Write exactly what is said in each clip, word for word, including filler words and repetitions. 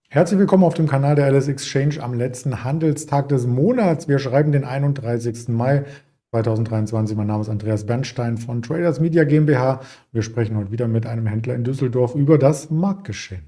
Herzlich willkommen auf dem Kanal der L S Exchange am letzten Handelstag des Monats. Wir schreiben den einunddreißigsten Mai zweitausenddreiundzwanzig. Mein Name ist Andreas Bernstein von Traders Media GmbH. Wir sprechen heute wieder mit einem Händler in Düsseldorf über das Marktgeschehen.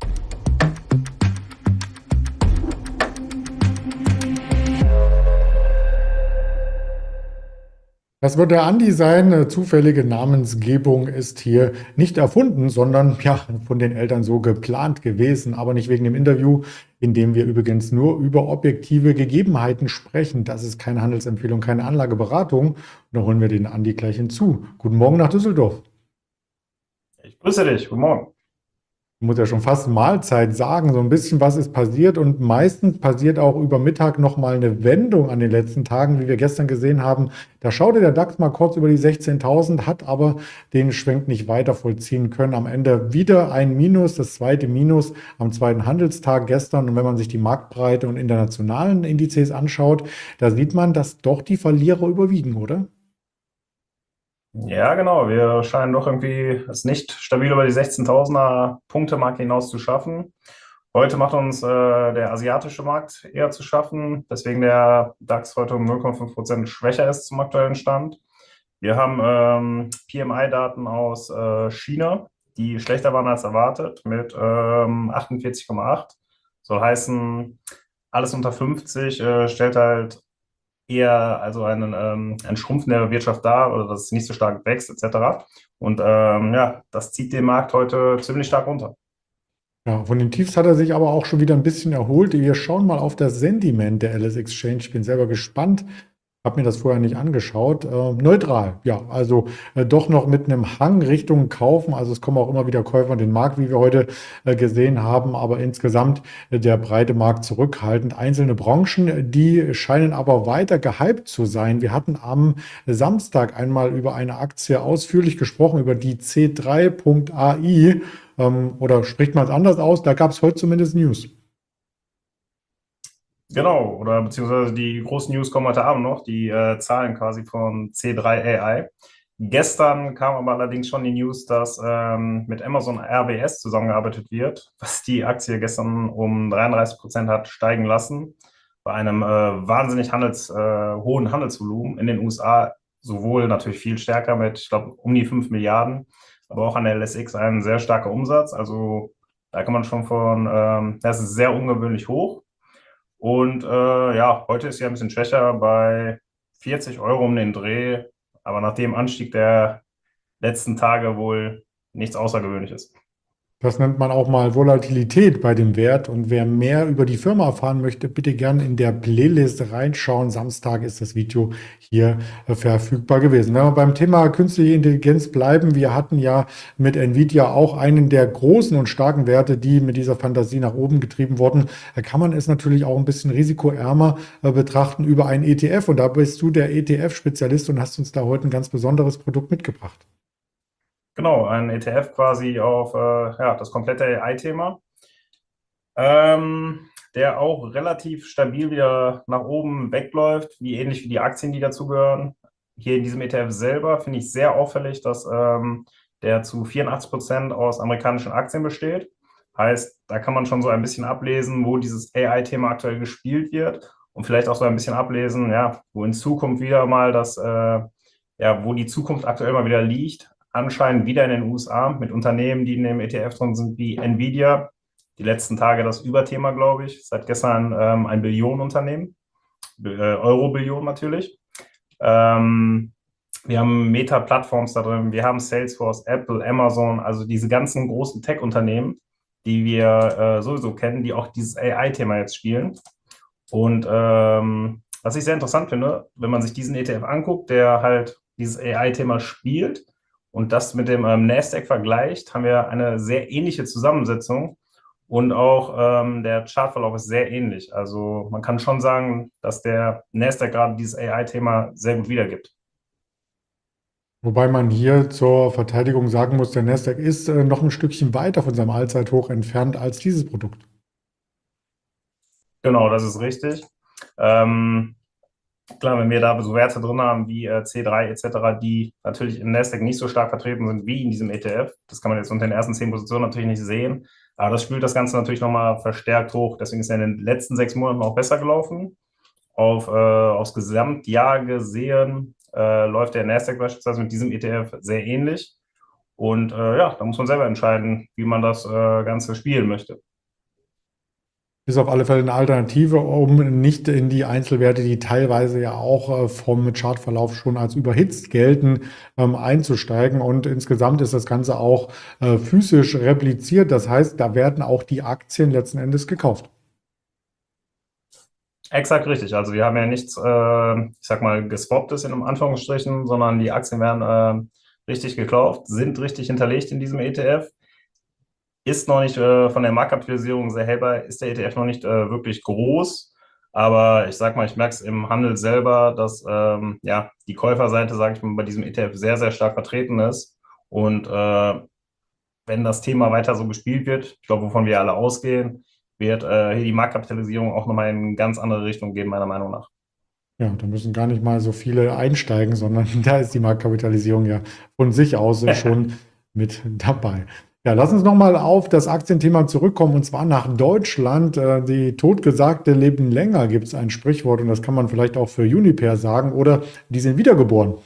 Das wird der Andi sein. Äh, Zufällige Namensgebung ist hier nicht erfunden, sondern ja, von den Eltern so geplant gewesen, aber nicht wegen dem Interview, in dem wir übrigens nur über objektive Gegebenheiten sprechen. Das ist keine Handelsempfehlung, keine Anlageberatung. Und da holen wir den Andi gleich hinzu. Guten Morgen nach Düsseldorf. Ich grüße dich, guten Morgen. Ich muss ja schon fast Mahlzeit sagen, so ein bisschen was ist passiert und meistens passiert auch über Mittag nochmal eine Wendung an den letzten Tagen, wie wir gestern gesehen haben. Da schaute der DAX mal kurz über die sechzehntausend, hat aber den Schwenk nicht weiter vollziehen können. Am Ende wieder ein Minus, das zweite Minus am zweiten Handelstag gestern. Und wenn man sich die Marktbreite und internationalen Indizes anschaut, da sieht man, dass doch die Verlierer überwiegen, oder? Ja, genau, wir scheinen doch irgendwie es nicht stabil über die sechzehntausender Punkte-Marke hinaus zu schaffen. Heute macht uns äh, der asiatische Markt eher zu schaffen, weswegen der DAX heute um null Komma fünf Prozent schwächer ist zum aktuellen Stand. Wir haben ähm, P M I-Daten aus äh, China, die schlechter waren als erwartet, mit ähm, achtundvierzig Komma acht. Soll heißen, alles unter fünfzig äh, stellt halt eher also einen, ähm, ein Schrumpfen der Wirtschaft dar oder dass es nicht so stark wächst et cetera. Und ähm, ja, das zieht den Markt heute ziemlich stark runter. Ja, von den Tiefs hat er sich aber auch schon wieder ein bisschen erholt. Wir schauen mal auf das Sentiment der L S Exchange. Ich bin selber gespannt. Habe mir das vorher nicht angeschaut. Äh, neutral, ja, also äh, doch noch mit einem Hang Richtung Kaufen. Also es kommen auch immer wieder Käufer an den Markt, wie wir heute äh, gesehen haben, aber insgesamt äh, der breite Markt zurückhaltend. Einzelne Branchen, die scheinen aber weiter gehypt zu sein. Wir hatten am Samstag einmal über eine Aktie ausführlich gesprochen, über die C drei Punkt A I. Ähm, oder spricht man es anders aus? Da gab es heute zumindest News. Genau, oder beziehungsweise die großen News kommen heute Abend noch, die äh, Zahlen quasi von C drei A I. Gestern kam aber allerdings schon die News, dass ähm, mit Amazon R W S zusammengearbeitet wird, was die Aktie gestern um dreiunddreißig Prozent hat steigen lassen, bei einem äh, wahnsinnig handels, äh, hohen Handelsvolumen in den U S A, sowohl natürlich viel stärker mit, ich glaube, um die fünf Milliarden, aber auch an der L S X ein sehr starker Umsatz. Also da kann man schon von, ähm, das ist sehr ungewöhnlich hoch. Und äh, ja, heute ist sie ein bisschen schwächer bei vierzig Euro um den Dreh, aber nach dem Anstieg der letzten Tage wohl nichts Außergewöhnliches. Das nennt man auch mal Volatilität bei dem Wert. Und wer mehr über die Firma erfahren möchte, bitte gerne in der Playlist reinschauen. Samstag ist das Video hier äh, verfügbar gewesen. Wenn wir beim Thema künstliche Intelligenz bleiben, wir hatten ja mit Nvidia auch einen der großen und starken Werte, die mit dieser Fantasie nach oben getrieben wurden. Da kann man es natürlich auch ein bisschen risikoärmer äh, betrachten über einen E T F. Und da bist du der E T F-Spezialist und hast uns da heute ein ganz besonderes Produkt mitgebracht. Genau, ein E T F quasi auf äh, ja, das komplette A I-Thema, ähm, der auch relativ stabil wieder nach oben wegläuft, wie ähnlich wie die Aktien, die dazugehören. Hier in diesem E T F selber finde ich sehr auffällig, dass ähm, der zu vierundachtzig Prozent aus amerikanischen Aktien besteht. Heißt, da kann man schon so ein bisschen ablesen, wo dieses A I-Thema aktuell gespielt wird und vielleicht auch so ein bisschen ablesen, ja, wo in Zukunft wieder mal das, äh, ja, wo die Zukunft aktuell mal wieder liegt. Anscheinend wieder in den U S A mit Unternehmen, die in dem E T F drin sind, wie Nvidia. Die letzten Tage das Überthema, glaube ich. Seit gestern ähm, ein Billionenunternehmen, äh, Euro-Billion natürlich. Ähm, wir haben Meta-Plattforms da drin, wir haben Salesforce, Apple, Amazon, also diese ganzen großen Tech-Unternehmen, die wir äh, sowieso kennen, die auch dieses A I-Thema jetzt spielen. Und ähm, was ich sehr interessant finde, wenn man sich diesen E T F anguckt, der halt dieses A I-Thema spielt und das mit dem ähm, Nasdaq vergleicht, haben wir eine sehr ähnliche Zusammensetzung und auch ähm, der Chartverlauf ist sehr ähnlich. Also man kann schon sagen, dass der Nasdaq gerade dieses A I-Thema sehr gut wiedergibt. Wobei man hier zur Verteidigung sagen muss, der Nasdaq ist äh, noch ein Stückchen weiter von seinem Allzeithoch entfernt als dieses Produkt. Genau, das ist richtig. Ähm, Klar, wenn wir da so Werte drin haben wie äh, C drei et cetera, die natürlich im Nasdaq nicht so stark vertreten sind wie in diesem E T F, das kann man jetzt unter den ersten zehn Positionen natürlich nicht sehen, Aber das spült das Ganze natürlich nochmal verstärkt hoch. Deswegen ist er in den letzten sechs Monaten auch besser gelaufen. Auf, äh, aufs Gesamtjahr gesehen äh, läuft der Nasdaq beispielsweise mit diesem E T F sehr ähnlich. Und äh, ja, da muss man selber entscheiden, wie man das äh, Ganze spielen möchte. Ist auf alle Fälle eine Alternative, um nicht in die Einzelwerte, die teilweise ja auch äh, vom Chartverlauf schon als überhitzt gelten, ähm, einzusteigen. Und insgesamt ist das Ganze auch äh, physisch repliziert. Das heißt, da werden auch die Aktien letzten Endes gekauft. Exakt richtig. Also wir haben ja nichts, äh, ich sag mal, geswapptes in Anführungsstrichen, sondern die Aktien werden äh, richtig gekauft, sind richtig hinterlegt in diesem E T F. Ist noch nicht äh, von der Marktkapitalisierung sehr hellbar, ist der E T F noch nicht äh, wirklich groß. Aber ich sag mal, ich merke es im Handel selber, dass ähm, ja, die Käuferseite, sage ich mal, bei diesem E T F sehr, sehr stark vertreten ist. Und äh, wenn das Thema weiter so gespielt wird, ich glaube, wovon wir alle ausgehen, wird äh, hier die Marktkapitalisierung auch nochmal in eine ganz andere Richtung gehen, meiner Meinung nach. Ja, da müssen gar nicht mal so viele einsteigen, sondern da ist die Marktkapitalisierung ja von sich aus äh, schon mit dabei. Ja, lass uns nochmal auf das Aktienthema zurückkommen, und zwar nach Deutschland. Äh, Die Totgesagte leben länger, gibt es ein Sprichwort, und das kann man vielleicht auch für Uniper sagen, oder die sind wiedergeboren.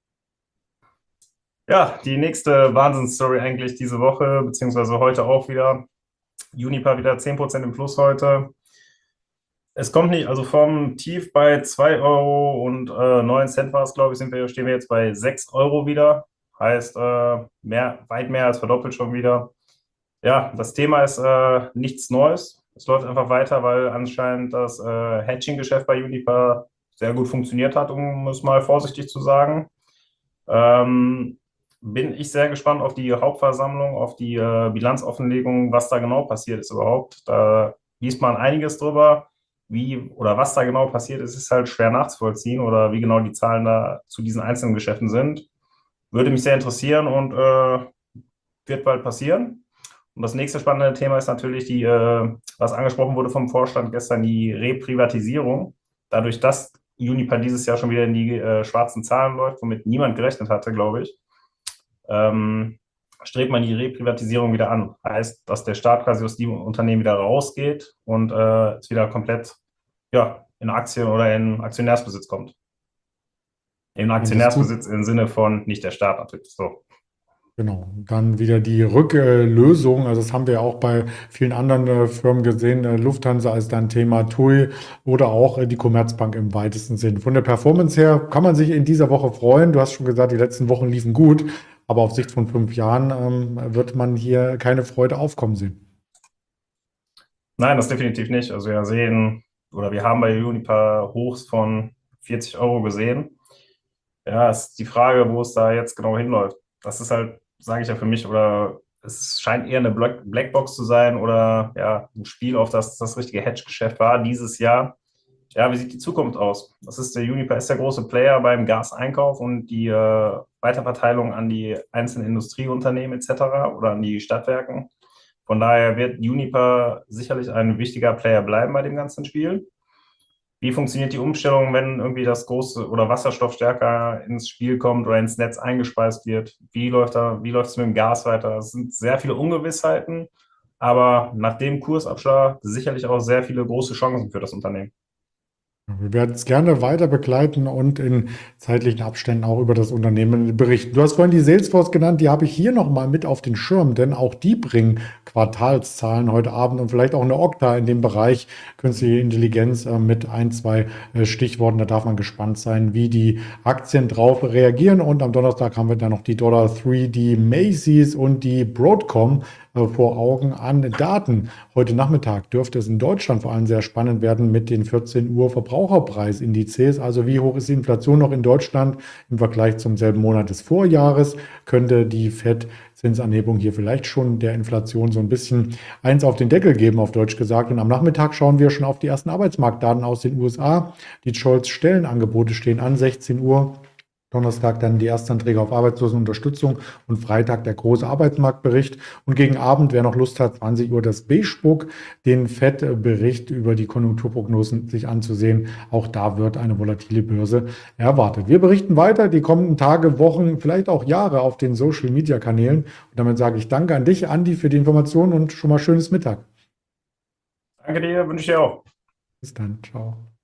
Ja, die nächste Wahnsinnsstory eigentlich diese Woche, beziehungsweise heute auch wieder. Uniper wieder zehn Prozent im Plus heute. Es kommt nicht, also vom Tief bei zwei Euro und äh, neun Cent war es, glaube ich, sind wir, stehen wir jetzt bei sechs Euro wieder. Heißt, äh, mehr, weit mehr als verdoppelt schon wieder. Ja, das Thema ist äh, nichts Neues. Es läuft einfach weiter, weil anscheinend das äh, Hedging-Geschäft bei Uniper sehr gut funktioniert hat, um es mal vorsichtig zu sagen. Ähm, bin ich sehr gespannt auf die Hauptversammlung, auf die äh, Bilanzoffenlegung, was da genau passiert ist überhaupt. Da liest man einiges drüber. Wie oder was da genau passiert ist, ist halt schwer nachzuvollziehen oder wie genau die Zahlen da zu diesen einzelnen Geschäften sind. Würde mich sehr interessieren und äh, wird bald passieren. Und das nächste spannende Thema ist natürlich die, äh, was angesprochen wurde vom Vorstand gestern, die Reprivatisierung. Dadurch, dass Uniper dieses Jahr schon wieder in die äh, schwarzen Zahlen läuft, womit niemand gerechnet hatte, glaube ich, ähm, strebt man die Reprivatisierung wieder an. Heißt, dass der Staat quasi aus dem Unternehmen wieder rausgeht und äh, es wieder komplett ja, in Aktien oder in Aktionärsbesitz kommt. In Und das ist gut. Aktionärsbesitz im Sinne von nicht der Staat natürlich. So. Genau, dann wieder die Rücklösung. Also das haben wir ja auch bei vielen anderen äh, Firmen gesehen. Äh, Lufthansa ist dann Thema, T U I oder auch äh, die Commerzbank im weitesten Sinn. Von der Performance her kann man sich in dieser Woche freuen. Du hast schon gesagt, die letzten Wochen liefen gut, aber auf Sicht von fünf Jahren ähm, wird man hier keine Freude aufkommen sehen. Nein, das definitiv nicht. Also wir sehen, oder wir haben bei Uniper Hochs von vierzig Euro gesehen. Ja, es ist die Frage, wo es da jetzt genau hinläuft. Das ist halt, sage ich ja für mich, oder es scheint eher eine Black- Blackbox zu sein oder ja, ein Spiel, auf das das richtige Hedge-Geschäft war dieses Jahr. Ja, wie sieht die Zukunft aus? Das ist der Uniper ist der große Player beim Gaseinkauf und die äh, Weiterverteilung an die einzelnen Industrieunternehmen et cetera oder an die Stadtwerken. Von daher wird Uniper sicherlich ein wichtiger Player bleiben bei dem ganzen Spiel. Wie funktioniert die Umstellung, wenn irgendwie das große oder Wasserstoff stärker ins Spiel kommt oder ins Netz eingespeist wird? Wie läuft da, wie läuft es mit dem Gas weiter? Es sind sehr viele Ungewissheiten, aber nach dem Kursabschlag sicherlich auch sehr viele große Chancen für das Unternehmen. Wir werden es gerne weiter begleiten und in zeitlichen Abständen auch über das Unternehmen berichten. Du hast vorhin die Salesforce genannt, die habe ich hier nochmal mit auf den Schirm, denn auch die bringen Quartalszahlen heute Abend und vielleicht auch eine Okta in dem Bereich künstliche Intelligenz äh, mit ein, zwei äh, Stichworten. Da darf man gespannt sein, wie die Aktien drauf reagieren. Und am Donnerstag haben wir dann noch die Dollar drei, die Macy's und die Broadcom äh, vor Augen an Daten. Heute Nachmittag dürfte es in Deutschland vor allem sehr spannend werden mit den vierzehn Uhr Verbraucherpreisindizes. Also wie hoch ist die Inflation noch in Deutschland im Vergleich zum selben Monat des Vorjahres? Könnte die Fed-Zinsanhebung hier vielleicht schon der Inflation so ein bisschen eins auf den Deckel geben, auf Deutsch gesagt. Und am Nachmittag schauen wir schon auf die ersten Arbeitsmarktdaten aus den U S A. Die Scholz-Stellenangebote stehen an, sechzehn Uhr. Donnerstag dann die Erstanträge auf Arbeitslosenunterstützung und Freitag der große Arbeitsmarktbericht. Und gegen Abend, wer noch Lust hat, zwanzig Uhr das Beige-Book, den F E D-Bericht über die Konjunkturprognosen sich anzusehen. Auch da wird eine volatile Börse erwartet. Wir berichten weiter die kommenden Tage, Wochen, vielleicht auch Jahre auf den Social-Media-Kanälen. Und damit sage ich Danke an dich, Andi, für die Informationen und schon mal schönes Mittag. Danke dir, wünsche ich dir auch. Bis dann, ciao.